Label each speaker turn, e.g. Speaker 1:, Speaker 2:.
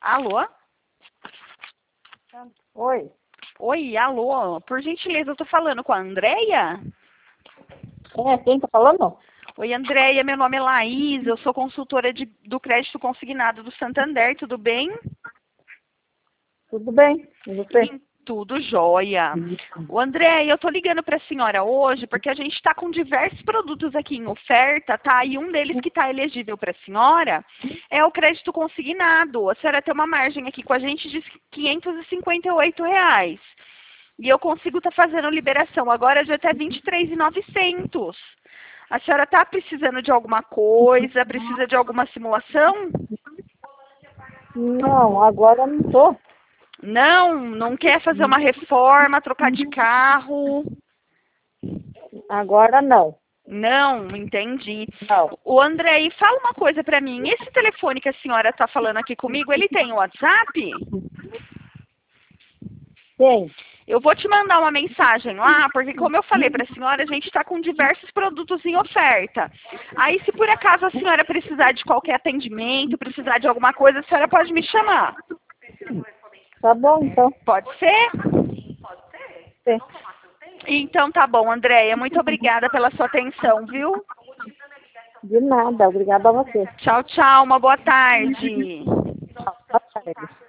Speaker 1: Alô?
Speaker 2: Oi.
Speaker 1: Oi, alô. Por gentileza, eu tô falando com a Andréia?
Speaker 2: Quem tá falando?
Speaker 1: Oi, Andréia, meu nome é Laís, eu sou consultora do crédito consignado do Santander, tudo bem?
Speaker 2: Tudo bem? E você?
Speaker 1: Tudo jóia. O Andréia, eu tô ligando para a senhora hoje porque a gente está com diversos produtos aqui em oferta, tá? E um deles que está elegível para a senhora é o crédito consignado. A senhora tem uma margem aqui com a gente de R$ 558. E eu consigo estar fazendo liberação agora de até R$ 23.900. A senhora está precisando de alguma coisa? Precisa de alguma simulação?
Speaker 2: Não, agora eu não tô.
Speaker 1: Não quer fazer uma reforma, trocar de carro?
Speaker 2: Agora não.
Speaker 1: Não, entendi.
Speaker 2: Não.
Speaker 1: O André, e fala uma coisa para mim. Esse telefone que a senhora está falando aqui comigo, ele tem WhatsApp?
Speaker 2: Quem?
Speaker 1: Eu vou te mandar uma mensagem lá, porque como eu falei para a senhora, a gente está com diversos produtos em oferta. Aí, se por acaso a senhora precisar de qualquer atendimento, precisar de alguma coisa, a senhora pode me chamar.
Speaker 2: Tá bom, então.
Speaker 1: Pode ser?
Speaker 2: Sim.
Speaker 1: Então tá bom, Andréia. Muito obrigada pela sua atenção, viu?
Speaker 2: De nada. Obrigada a você.
Speaker 1: Tchau, tchau. Uma boa tarde.
Speaker 2: Boa tarde.